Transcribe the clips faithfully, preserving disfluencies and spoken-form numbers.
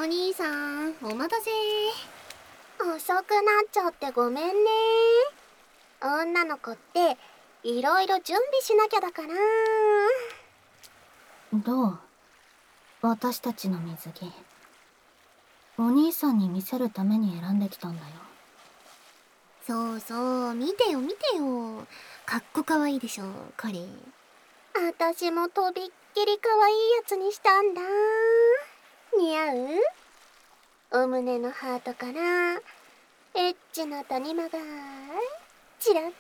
兄さん、お待たせ。 遅くなっちゃってごめんね。女の子っていろいろ準備しなきゃだから。 どう？私たちの水着。お兄さんに見せるために選んできたんだよ。 そうそう、見てよ見てよ。かっこかわいいでしょ、これ。 私もとびっきり可愛いやつにしたんだ。似合う？お胸のハートからエッチな谷間がチラッチ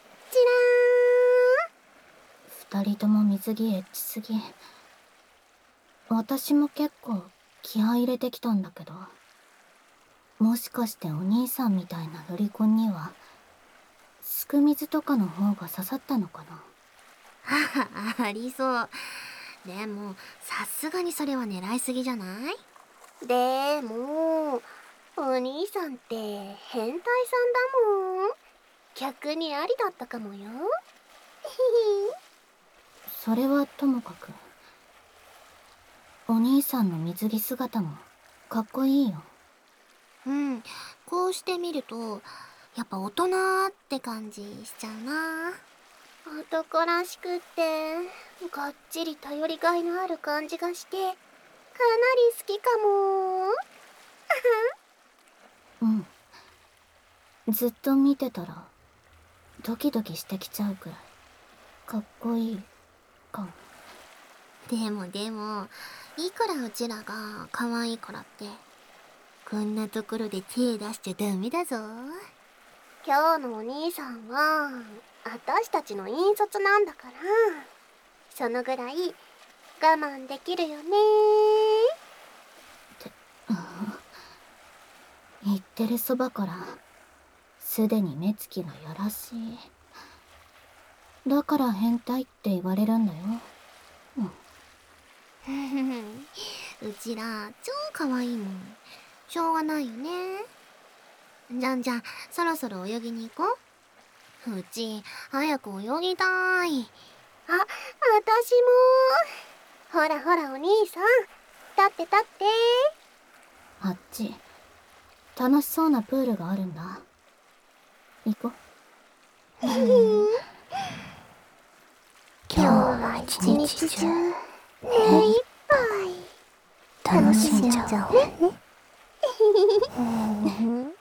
二人とも水着エッチすぎ。私も結構気合い入れてきたんだけど、もしかしてお兄さんみたいなロリコンにはすく水とかの方が刺さったのかな。 はは、ありそう。でもさすがにそれは狙いすぎじゃない？ でもお兄さんって変態さんだもん。逆にありだったかもよ。 それはともかく、お兄さんの水着姿もかっこいいよ。 うん、こうして見るとやっぱ大人って感じしちゃうな。 男らしくってがっちり頼りがいのある感じがしてかなり好きかも。 うん。ずっと見てたらドキドキしてきちゃうくらいかっこいいかも。 でもでもいくらうちらが可愛いからってこんなところで手出しちゃダメだぞ。 今日のお兄さんは私たちの引率なんだからそのぐらい我慢できるよね。 言ってるそばからすでに目つきがやらしい。だから変態って言われるんだよ。 うん、うちら超可愛いもん。しょうがないよね。じゃんじゃん、そろそろ泳ぎに行こう。うち早く泳ぎたい。 あ、私も。ほらほらお兄さん、立って立って。 あっち楽しそうなプールがあるんだ。行こう。 今日は一日中目いっぱい楽しんじゃおうね。